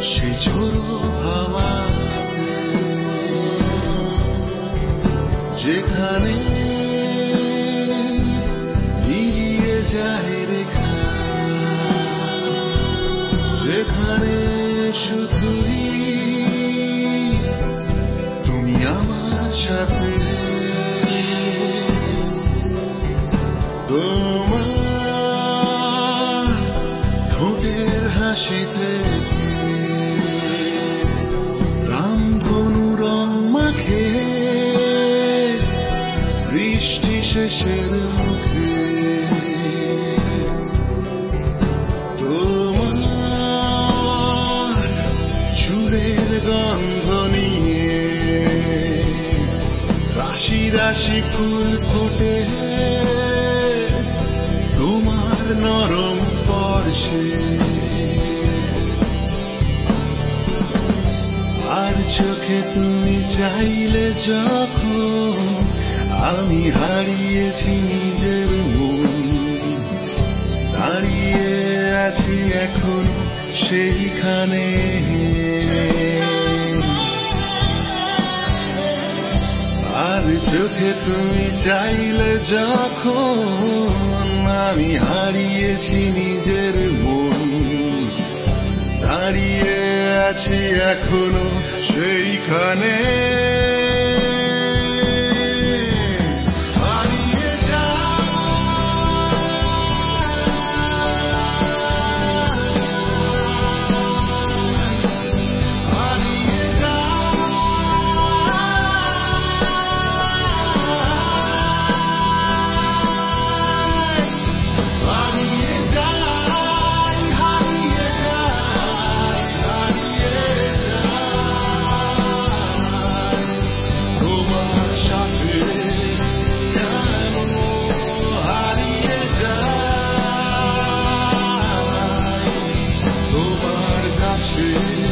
সে ঝোড়ো হাওয়া যেখানে মিলিয়ে যায় রেখা, যেখানে শুধুই তুমি আমার সাথে। তোমার ঠোঁটের হাসিতে রামধনু রং মাখে বৃষ্টি শেষের মুখে। তোমার চুলের গন্ধ নিয়ে রাশি রাশি ফুল ফোটে তোমার নরম স্পর্শে। আর চোখে তুমি চাইলে যখন আমি হারিয়েছি নিজের মন, দাঁড়িয়ে আছি এখন সেইখানে। আর চোখে তুমি চাইলে যখন আমি হারিয়েছি নিজের মন, দাঁড়িয়ে আছি এখনো সেইখানে। তোমার কাছে